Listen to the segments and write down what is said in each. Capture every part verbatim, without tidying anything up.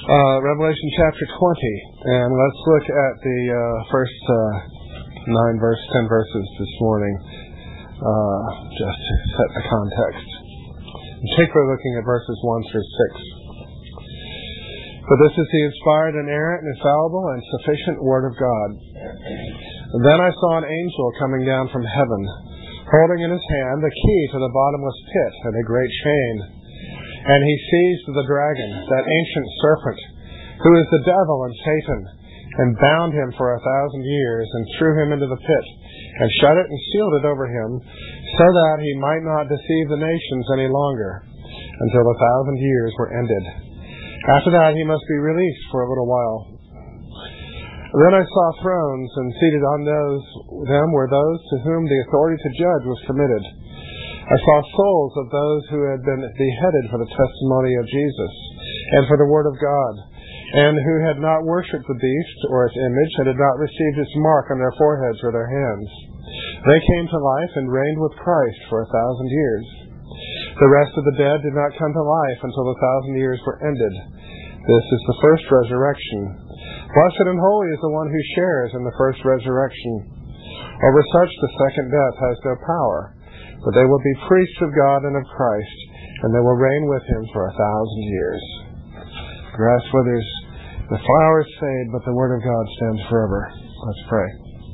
Uh, Revelation chapter twenty, and let's look at the uh, first uh, nine verse, ten verses this morning, uh, just to set the context. In particular, looking at verses one through six. For this is the inspired, inerrant, and infallible, and sufficient Word of God. And then I saw an angel coming down from heaven, holding in his hand the key to the bottomless pit and a great chain. And he seized the dragon, that ancient serpent, who is the devil and Satan, and bound him for a thousand years, and threw him into the pit, and shut it and sealed it over him, so that he might not deceive the nations any longer, until the thousand years were ended. After that he must be released for a little while. Then I saw thrones, and seated on those them were those to whom the authority to judge was committed. I saw souls of those who had been beheaded for the testimony of Jesus and for the word of God, and who had not worshipped the beast or its image, and had not received its mark on their foreheads or their hands. They came to life and reigned with Christ for a thousand years. The rest of the dead did not come to life until the thousand years were ended. This is the first resurrection. Blessed and holy is the one who shares in the first resurrection. Over such the second death has no power. But they will be priests of God and of Christ, and they will reign with him for a thousand years. The grass withers, the flowers fade, but the word of God stands forever. Let's pray.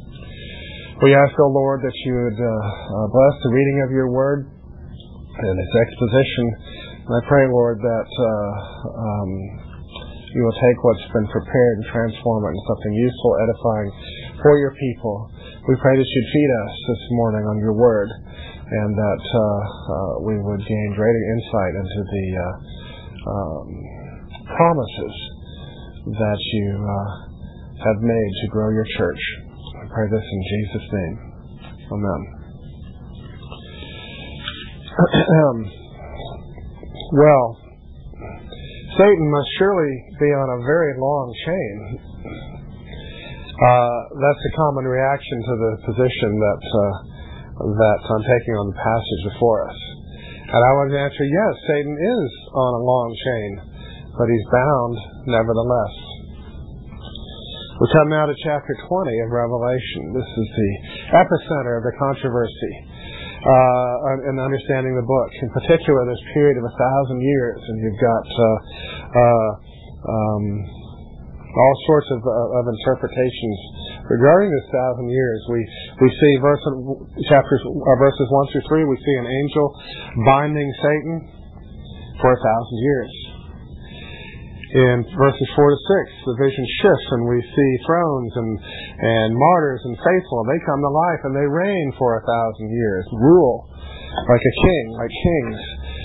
We ask, O Lord, that you would uh, uh, bless the reading of your word and its exposition. And I pray, Lord, that uh, um, you will take what's been prepared and transform it into something useful, edifying for your people. We pray that you'd feed us this morning on your word, and that uh, uh, we would gain greater insight into the uh, um, promises that you uh, have made to grow your church. I pray this in Jesus' name. Amen. Well, Satan must surely be on a very long chain. Uh, that's a common reaction to the position that uh, that I'm taking on the passage before us. And I would answer, yes, Satan is on a long chain, but he's bound nevertheless. We come now to chapter twenty of Revelation. This is the epicenter of the controversy uh, in understanding the book. In particular, this period of a thousand years, and you've got uh, uh, um, all sorts of, uh, of interpretations regarding this thousand years. We we see verse, chapters uh, verses one through three. We see an angel binding Satan for a thousand years. In verses four to six, the vision shifts, and we see thrones and and martyrs and faithful. They come to life and they reign for a thousand years, rule like a king, like kings.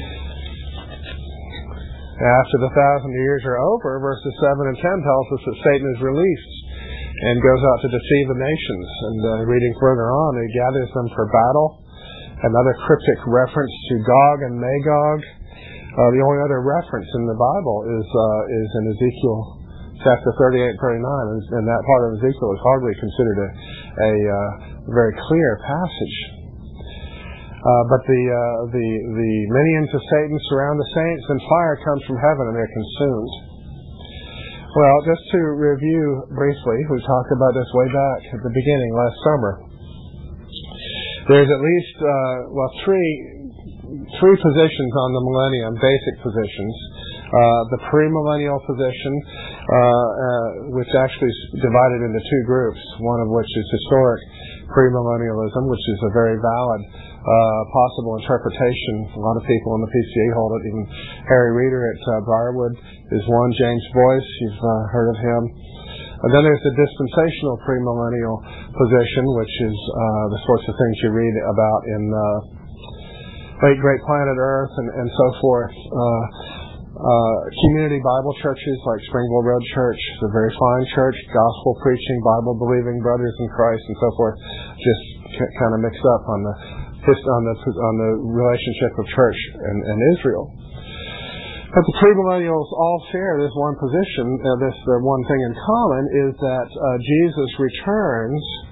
After the thousand years are over, verses seven and ten tells us that Satan is released and goes out to deceive the nations. And uh, reading further on, he gathers them for battle. Another cryptic reference to Gog and Magog. Uh, the only other reference in the Bible is uh, is in Ezekiel chapter thirty-eight and thirty-nine, and, and that part of Ezekiel is hardly considered a, a uh, very clear passage. Uh, but the uh, the the minions of Satan surround the saints, and fire comes from heaven, and they're consumed. Well, just to review briefly, we talked about this way back at the beginning last summer. There's at least uh, well three three positions on the millennium, basic positions. Uh, the premillennial position, uh, uh, which actually is divided into two groups, one of which is historic premillennialism, which is a very valid uh, possible interpretation. A lot of people in the P C A hold it. Even Harry Reeder at uh, Briarwood is one. James Boyce, you've uh, heard of him. And then there's the dispensational premillennial position, which is uh, the sorts of things you read about in uh, Late Great Planet Earth and, and so forth. Uh, uh, community Bible churches like Springville Road Church, the very fine church, gospel preaching, Bible believing brothers in Christ and so forth, just c- kind of mixed up on the on the on the relationship of church and, and Israel. But the premillennials all share this one position. Uh, this the one thing in common is that uh, Jesus returns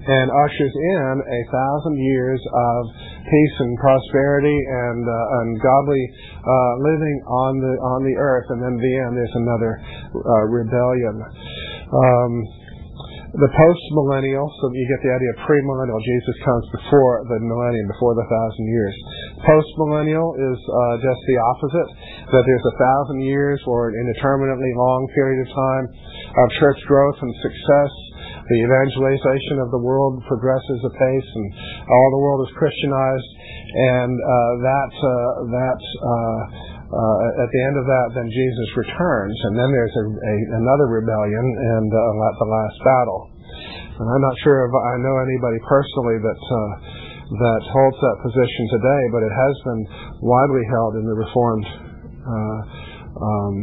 and ushers in a thousand years of peace and prosperity and uh, and godly uh, living on the on the earth. And then at the end, there's another uh, rebellion. Um, The post-millennial, so you get the idea of pre-millennial. Jesus comes before the millennium, before the thousand years. Post-millennial is uh, just the opposite, that there's a thousand years or an indeterminately long period of time of church growth and success. The evangelization of the world progresses apace, and all the world is Christianized. And uh, that uh, that uh, uh, at the end of that, then Jesus returns, and then there's a, a, another rebellion and uh, the last battle. And I'm not sure if I know anybody personally that uh, that holds that position today, but it has been widely held in the Reformed uh, um,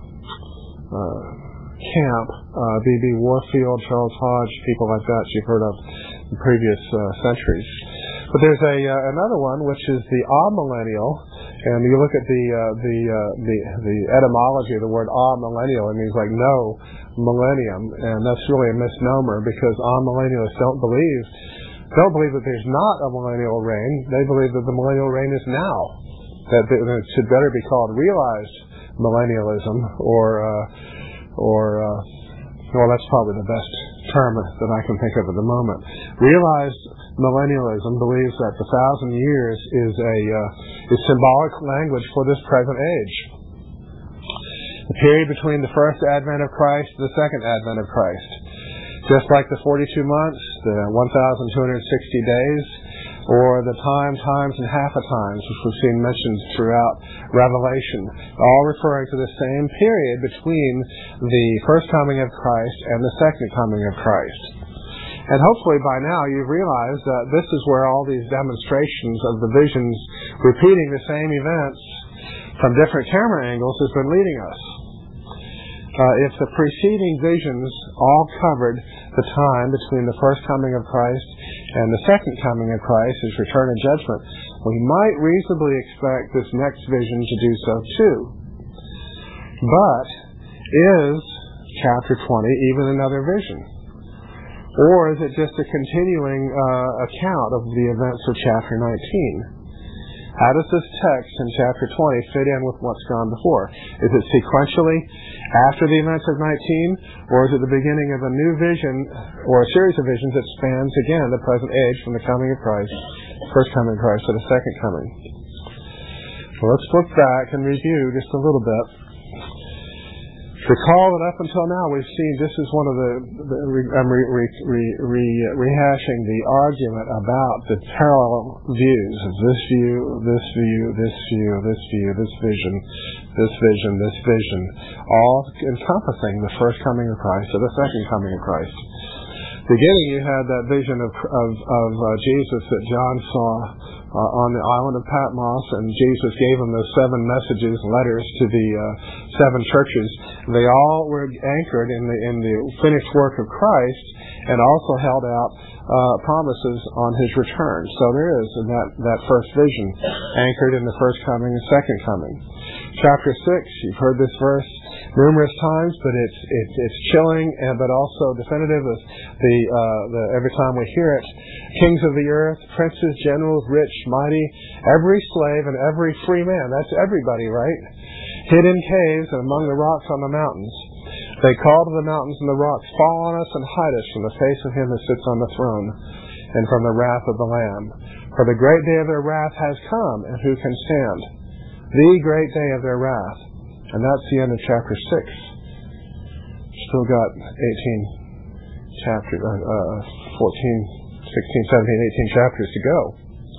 uh, camp. Uh, B B Warfield, Charles Hodge, people like that you've heard of in previous uh, centuries. But there's a uh, another one, which is the amillennial, and you look at the uh, the, uh, the the etymology of the word amillennial. It means like no millennium, and that's really a misnomer because amillennialists don't believe don't believe that there's not a millennial reign. They believe that the millennial reign is now. That it should better be called realized millennialism, or uh, or uh, well, that's probably the best term that I can think of at the moment. Realized millennialism believes that the thousand years is a uh, is symbolic language for this present age. The period between the first advent of Christ and the second advent of Christ. Just like the forty-two months, the one thousand two hundred sixty days, or the time, times, and half a times, which we've seen mentioned throughout Revelation, all referring to the same period between the first coming of Christ and the second coming of Christ. And hopefully by now you've realized that this is where all these demonstrations of the visions repeating the same events from different camera angles has been leading us. Uh, if the preceding visions all covered the time between the first coming of Christ and the second coming of Christ, his return and judgment, we might reasonably expect this next vision to do so too. But is chapter twenty even another vision? Or is it just a continuing uh, account of the events of chapter nineteen? How does this text in chapter twenty fit in with what's gone before? Is it sequentially after the events of nineteen, or is it the beginning of a new vision or a series of visions that spans again the present age from the coming of Christ, first coming of Christ, to the second coming? Well, let's look back and review just a little bit. Recall that up until now we've seen this is one of the, the I'm re, re, re, re, rehashing the argument about the parallel views of this view, this view, this view, this view, this vision, this vision, this vision, all encompassing the first coming of Christ or the second coming of Christ. Beginning, you had that vision of of, of uh, Jesus that John saw Uh, on the island of Patmos, and Jesus gave him those seven messages, letters to the uh, seven churches. They all were anchored in the in the finished work of Christ, and also held out uh, promises on his return. So there is in that that first vision anchored in the first coming and second coming. Chapter six, you've heard this verse numerous times, but it's it's, it's chilling, and but also definitive. As the uh, the every time we hear it, kings of the earth, princes, generals, rich, mighty, every slave and every free man. That's everybody, right? Hid in caves and among the rocks on the mountains. They call to the mountains and the rocks, fall on us and hide us from the face of him who sits on the throne, and from the wrath of the Lamb. For the great day of their wrath has come, and who can stand? The great day of their wrath. And that's the end of chapter six. Still got eighteen chapters, uh, uh, fourteen, sixteen, seventeen, eighteen chapters to go.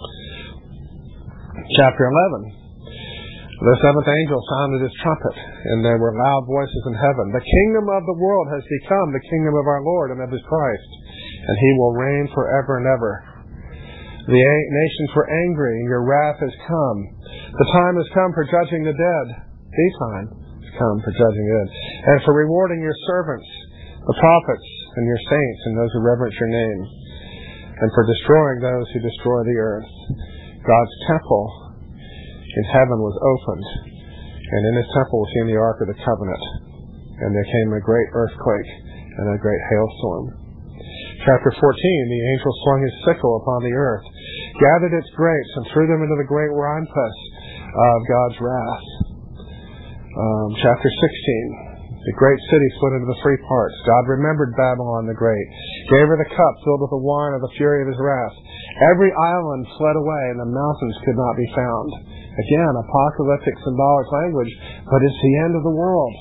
Chapter eleven. The seventh angel sounded his trumpet, and there were loud voices in heaven. The kingdom of the world has become the kingdom of our Lord and of his Christ, and he will reign forever and ever. The nations were angry, and your wrath has come. The time has come for judging the dead. The time has come for judging the dead, and for rewarding your servants, the prophets, and your saints, and those who reverence your name, and for destroying those who destroy the earth. God's temple in heaven was opened, and in his temple was seen the Ark of the Covenant, and there came a great earthquake and a great hailstorm. Chapter fourteen, the angel swung his sickle upon the earth, gathered its grapes, and threw them into the great winepress of God's wrath. Um, chapter sixteen, the great city split into the three parts. God remembered Babylon the Great, gave her the cup filled with the wine of the fury of his wrath. Every island fled away, and the mountains could not be found. Again, apocalyptic symbolic language, but it's the end of the world.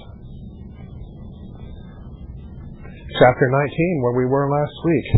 Chapter nineteen, where we were last week.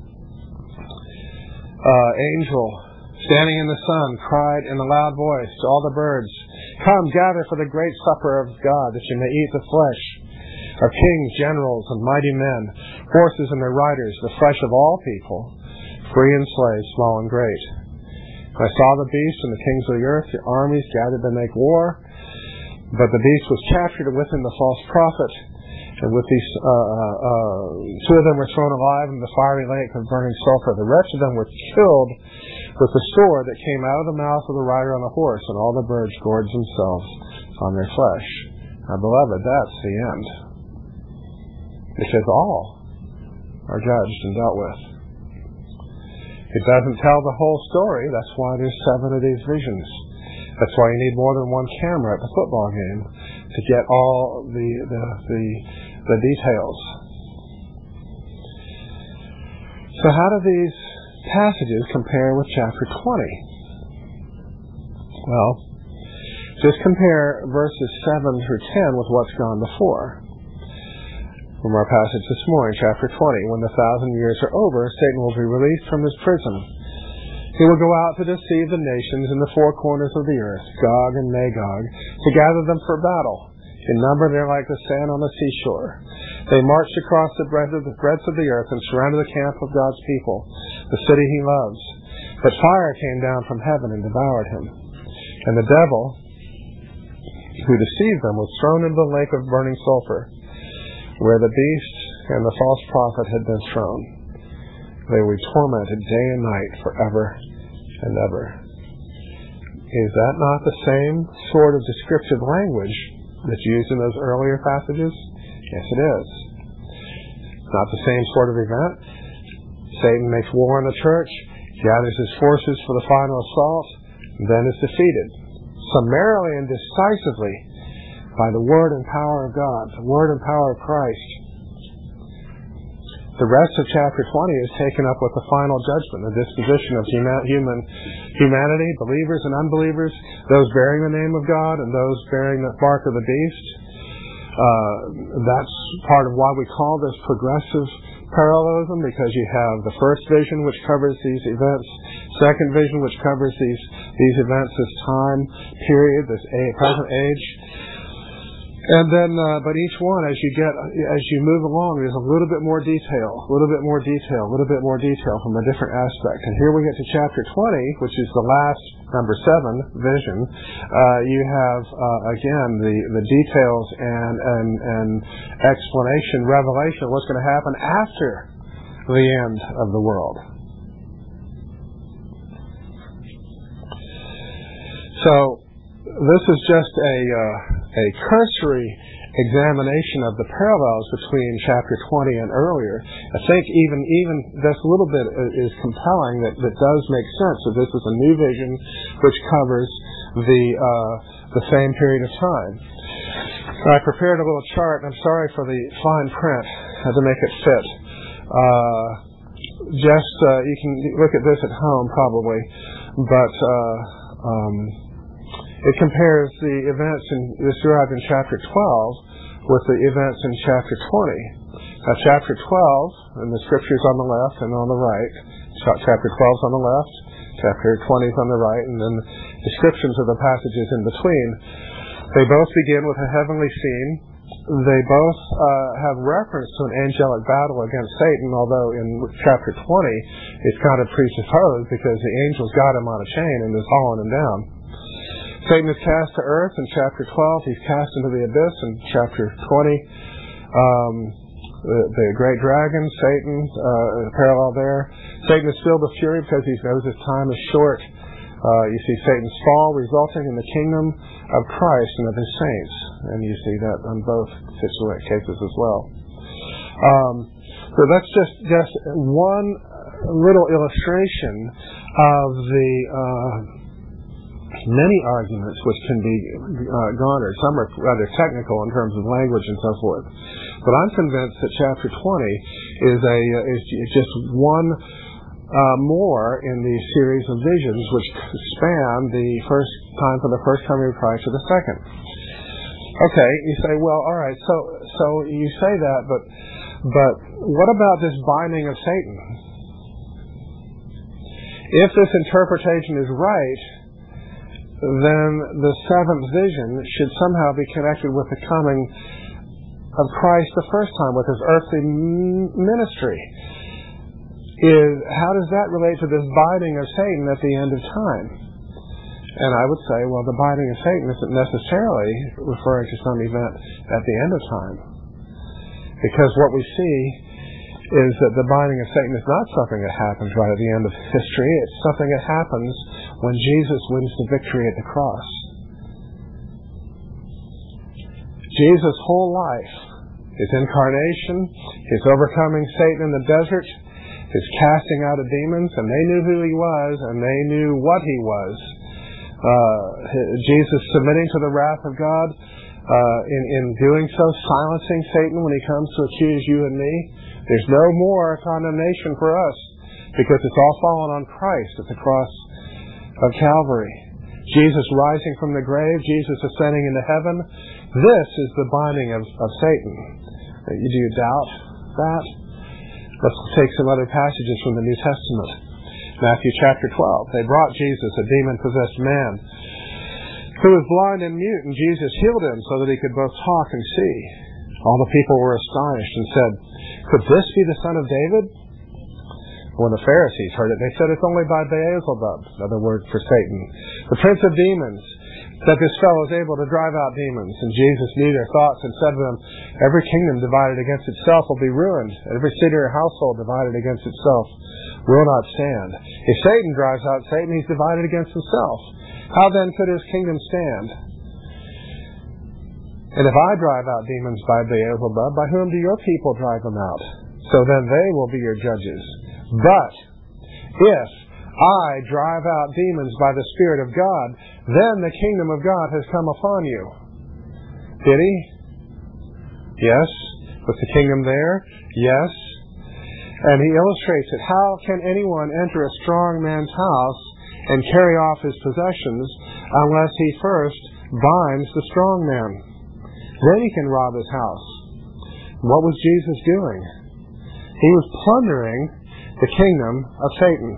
Uh, angel, standing in the sun, cried in a loud voice to all the birds, "Come, gather for the great supper of God, that you may eat the flesh of kings, generals, and mighty men, horses and their riders, the flesh of all people, free and slave, small and great." I saw the beast and the kings of the earth, the armies gathered to make war, but the beast was captured, and with him the false prophet. And with these, uh, uh, two of them were thrown alive in the fiery lake of burning sulfur. The rest of them were killed with the sword that came out of the mouth of the rider on the horse, and all the birds gorged themselves on their flesh. Now, beloved, that's the end. Because all are judged and dealt with. It doesn't tell the whole story. That's why there's seven of these visions. That's why you need more than one camera at the football game to get all the the the, the details. So how do these passages compare with chapter twenty? Well, just compare verses seven through ten with what's gone before. From our passage this morning, chapter twenty, when the thousand years are over, Satan will be released from his prison. He will go out to deceive the nations in the four corners of the earth, Gog and Magog, to gather them for battle. In number they're like the sand on the seashore. They marched across the breadth of the, breadth of the earth and surrounded the camp of God's people, the city he loves. But fire came down from heaven and devoured him. And the devil, who deceived them, was thrown into the lake of burning sulfur, where the beast and the false prophet had been thrown. They will be tormented day and night forever and ever. Is that not the same sort of descriptive language that's used in those earlier passages? Yes, it is. It's not the same sort of event. Satan makes war on the church, gathers his forces for the final assault, and then is defeated, summarily and decisively, by the word and power of God, the word and power of Christ. The rest of chapter twenty is taken up with the final judgment, the disposition of human, human humanity, believers and unbelievers, those bearing the name of God and those bearing the mark of the beast. Uh, that's part of why we call this progressive parallelism, because you have the first vision which covers these events, second vision which covers these these events, this time period, this a- present age. And then, uh, but each one, as you get, as you move along, there's a little bit more detail, a little bit more detail, a little bit more detail from a different aspect. And here we get to chapter twenty, which is the last, number seven, vision. Uh, you have, uh, again, the, the details and, and, and explanation, revelation of what's going to happen after the end of the world. So, this is just a, uh, a cursory examination of the parallels between chapter twenty and earlier. I think even even this little bit is compelling, that, that does make sense. So this is a new vision which covers the uh, the same period of time. I prepared a little chart, and I'm sorry for the fine print. I had to make it fit. Uh, just uh, you can look at this at home probably, but uh, um, it compares the events in, described in chapter twelve with the events in chapter twenty. Now, chapter twelve, and the scriptures on the left and on the right. Chapter twelve is on the left, chapter twenty is on the right, and then descriptions of the passages in between. They both begin with a heavenly scene. They both uh, have reference to an angelic battle against Satan, although in chapter twenty it's kind of presupposed because the angels got him on a chain and is hauling him down. Satan is cast to earth in chapter twelve. He's cast into the abyss in chapter twenty. Um, the, the great dragon, Satan, uh, parallel there. Satan is filled with fury because he knows his time is short. Uh, you see Satan's fall resulting in the kingdom of Christ and of his saints. And you see that on both cases as well. Um, so that's just just one little illustration of the uh, many arguments which can be uh, garnered. Some are rather technical in terms of language and so forth. But I'm convinced that chapter twenty is a uh, is just one uh, more in the series of visions which span the first time from the first coming of Christ to the second. Okay, you say, well, all right, so so you say that, but but what about this binding of Satan? If this interpretation is right, then the seventh vision should somehow be connected with the coming of Christ the first time, with his earthly ministry. Is how does that relate to this binding of Satan at the end of time? And I would say, well, the binding of Satan isn't necessarily referring to some event at the end of time. Because what we see is that the binding of Satan is not something that happens right at the end of history. It's something that happens when Jesus wins the victory at the cross. Jesus' whole life, his incarnation, his overcoming Satan in the desert, his casting out of demons, and they knew who he was, and they knew what he was. Uh, Jesus submitting to the wrath of God, uh, in, in doing so, silencing Satan when he comes to accuse you and me. There's no more condemnation for us, because it's all fallen on Christ at the cross of Calvary. Jesus rising from the grave, Jesus ascending into heaven. This is the binding of, of Satan. Do you doubt that? Let's take some other passages from the New Testament. Matthew chapter twelve. They brought Jesus, a demon-possessed man, who was blind and mute, and Jesus healed him so that he could both talk and see. All the people were astonished and said, "Could this be the son of David?" When the Pharisees heard it, they said, "It's only by Beelzebub," another word for Satan, the prince of demons, that this fellow is able to drive out demons. And Jesus knew their thoughts and said to them, "Every kingdom divided against itself will be ruined. Every city or household divided against itself will not stand. If Satan drives out Satan, he's divided against himself. How then could his kingdom stand? And if I drive out demons by Beelzebub, by whom do your people drive them out? So then they will be your judges. But if I drive out demons by the Spirit of God, then the kingdom of God has come upon you." Did he? Yes. Was the kingdom there? Yes. And he illustrates it. How can anyone enter a strong man's house and carry off his possessions unless he first binds the strong man? Then he can rob his house. What was Jesus doing? He was plundering the kingdom of Satan.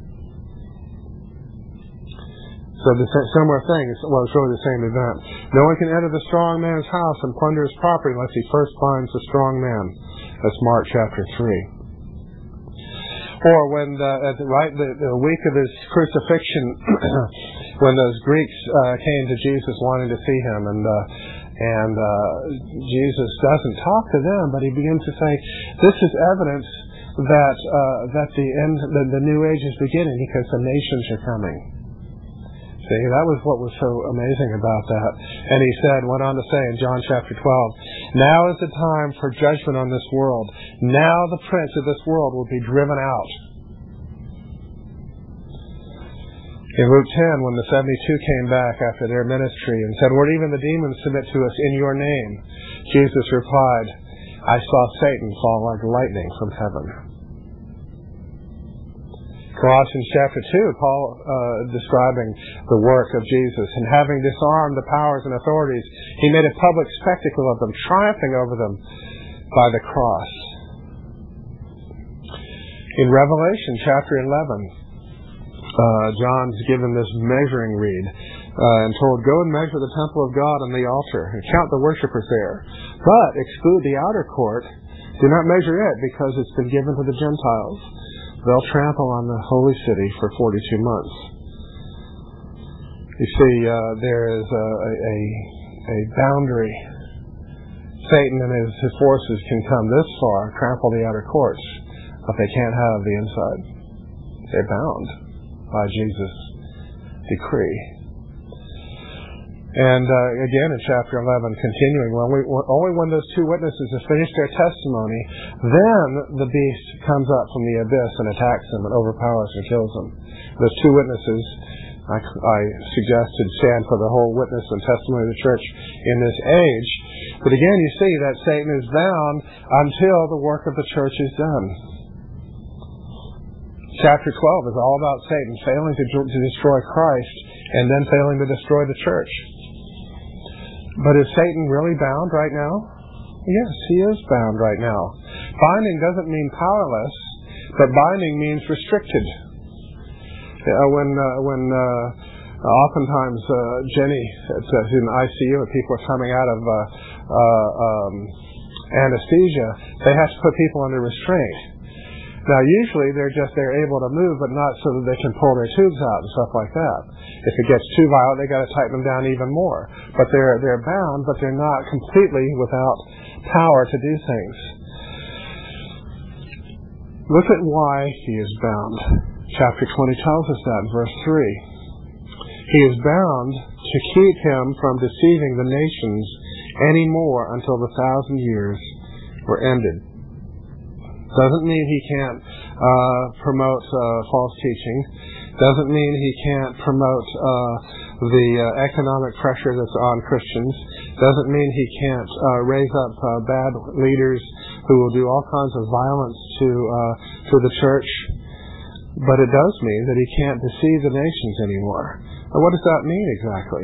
So the similar thing, well, it's really the same event. No one can enter the strong man's house and plunder his property unless he first binds the strong man. That's Mark chapter three. Or when the, at the, right the, the week of his crucifixion, when those Greeks uh, came to Jesus wanting to see him, and uh, and uh, Jesus doesn't talk to them, but he begins to say, "This is evidence that uh, that the end, the, the new age is beginning, because the nations are coming." See, that was what was so amazing about that. And he said, went on to say in John chapter twelve, "Now is the time for judgment on this world. Now the prince of this world will be driven out." In Luke ten, when the seventy-two came back after their ministry and said, "Would even the demons submit to us in your name?" Jesus replied, "I saw Satan fall like lightning from heaven." Colossians chapter two, Paul uh, describing the work of Jesus, and having disarmed the powers and authorities, he made a public spectacle of them, triumphing over them by the cross. In Revelation chapter eleven, uh, John's given this measuring reed uh, and told, "Go and measure the temple of God and the altar, and count the worshippers there, but exclude the outer court. Do not measure it, because it's been given to the Gentiles. They'll trample on the holy city for forty-two months." You see, uh, there is a, a, a boundary. Satan and his, his forces can come this far, trample the outer courts, but they can't have the inside. They're bound by Jesus' decree. And uh, again in chapter eleven, continuing, when we, only when those two witnesses have finished their testimony, then the beast comes up from the abyss and attacks them and overpowers and kills them. Those two witnesses, I, I suggested, stand for the whole witness and testimony of the church in this age. But again, you see that Satan is bound until the work of the church is done. Chapter twelve is all about Satan failing to, to destroy Christ and then failing to destroy the church. But is Satan really bound right now? Yes, he is bound right now. Binding doesn't mean powerless, but binding means restricted. Uh, when uh, when uh, oftentimes uh, Jenny is in the I C U and people are coming out of uh, uh, um, anesthesia, they have to put people under restraint. Now, usually they're just they're able to move, but not so that they can pull their tubes out and stuff like that. If it gets too violent, they got to tighten them down even more. But they're they're bound, but they're not completely without power to do things. Look at why he is bound. Chapter twenty tells us that in verse three. He is bound to keep him from deceiving the nations any more until the thousand years were ended. Doesn't mean he can't uh, promote uh, false teaching. Doesn't mean he can't promote uh, the uh, economic pressure that's on Christians. Doesn't mean he can't uh, raise up uh, bad leaders who will do all kinds of violence to uh, to the church. But it does mean that he can't deceive the nations anymore. Now, what does that mean exactly?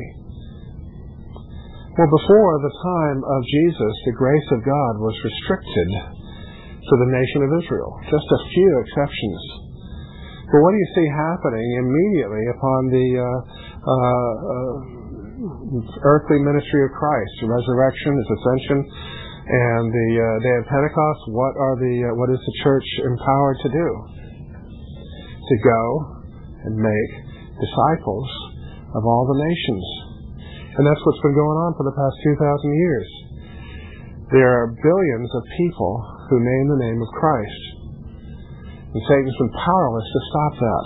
Well, before the time of Jesus, the grace of God was restricted to the nation of Israel. Just a few exceptions. But what do you see happening immediately upon the uh, uh, uh, earthly ministry of Christ, the resurrection, his ascension, and the uh, day of Pentecost? What are the uh, what is the church empowered to do? To go and make disciples of all the nations. And that's what's been going on for the past two thousand years. There are billions of people who name the name of Christ. And Satan's been powerless to stop that.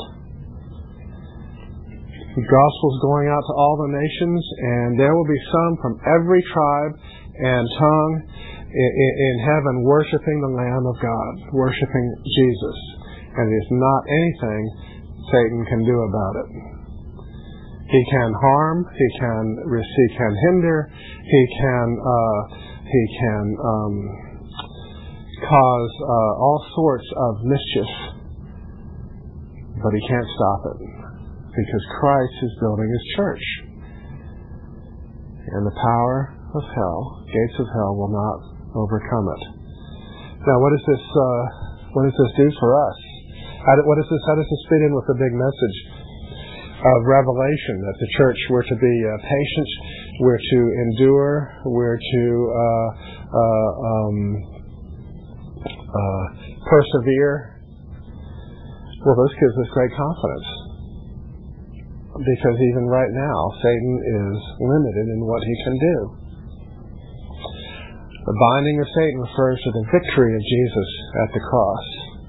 The gospel's going out to all the nations, and there will be some from every tribe and tongue in, in heaven worshiping the Lamb of God, worshiping Jesus. And there's not anything Satan can do about it. He can harm, he can, he can hinder, he can, uh, he can, um, cause uh, all sorts of mischief, but he can't stop it because Christ is building his church, and the power of hell, gates of hell, will not overcome it. Now, what does this uh, what does this do for us? How do, what is this? How does this fit in with the big message of Revelation that the church we're to be uh, patient, we're to endure, we're to uh, uh, um, Uh, persevere? Well, this gives us great confidence, because even right now Satan is limited in what he can do. The binding of Satan refers to the victory of Jesus at the cross,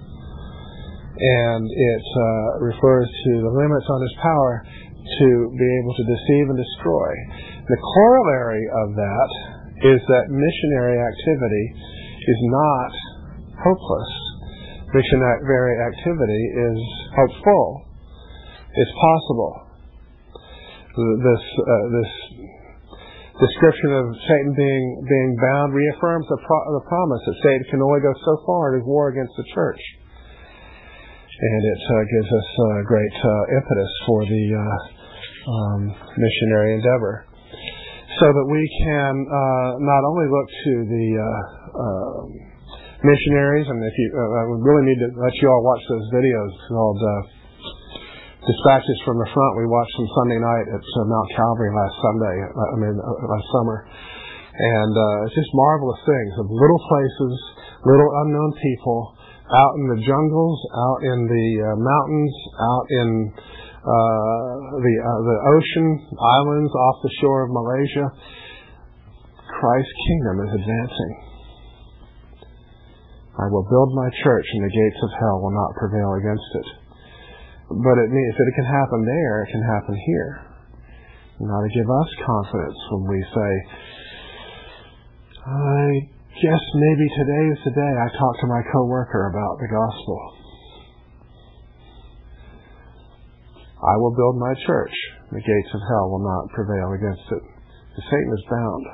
and it uh, refers to the limits on his power to be able to deceive and destroy. The corollary of that is that missionary activity is not hopeless. Missionary activity is hopeful. It's possible. This uh, this description of Satan being being bound reaffirms the, pro- the promise that Satan can only go so far in his war against the church, and it uh, gives us uh, great uh, impetus for the uh, um, missionary endeavor, so that we can uh, not only look to the uh, uh, missionaries, and if you, uh, I would really need to let you all watch those videos called uh, Dispatches from the Front. We watched them Sunday night at uh, Mount Calvary last Sunday, uh, I mean, uh, last summer. And uh, it's just marvelous things of little places, little unknown people, out in the jungles, out in the uh, mountains, out in uh, the, uh, the ocean, islands off the shore of Malaysia. Christ's kingdom is advancing. I will build my church, and the gates of hell will not prevail against it. But it means if it can happen there, it can happen here. Not to give us confidence when we say, I guess maybe today is the day I talk to my coworker about the gospel. I will build my church. The gates of hell will not prevail against it. Satan is bound.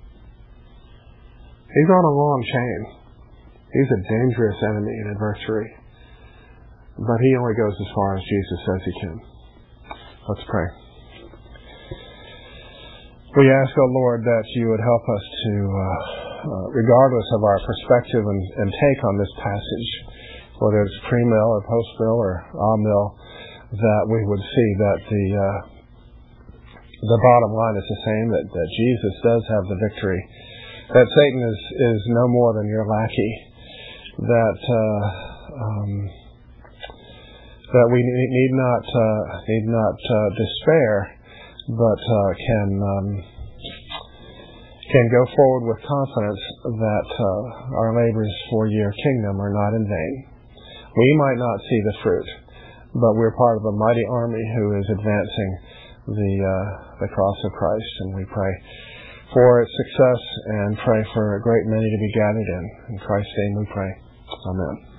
He's on a long chain. He's a dangerous enemy and adversary. But he only goes as far as Jesus says he can. Let's pray. We ask, O Lord, that you would help us to, uh, uh, regardless of our perspective and, and take on this passage, whether it's pre-mill or post-mill or ah-mill, that we would see that the uh, the bottom line is the same, that, that Jesus does have the victory, that Satan is, is no more than your lackey, that uh, um, that we need not uh, need not uh, despair, but uh, can um, can go forward with confidence that uh, our labors for your kingdom are not in vain. We might not see the fruit, but we're part of a mighty army who is advancing the uh, the cross of Christ, and we pray for its success and pray for a great many to be gathered in. In Christ's name we pray. Amen.